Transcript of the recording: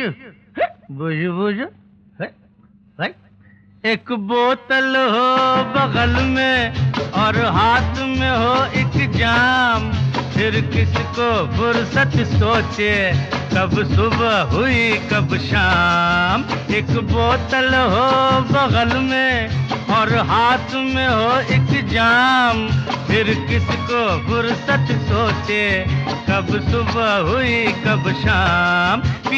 बुझ बुझ भाई। एक बोतल हो बगल में और हाथ में हो एक जाम, फिर किसको फुर्सत सोचे कब सुबह हुई कब शाम। एक बोतल हो बगल में और हाथ में हो एक जाम, फिर किसको फुर्सत सोचे कब सुबह हुई कब शाम।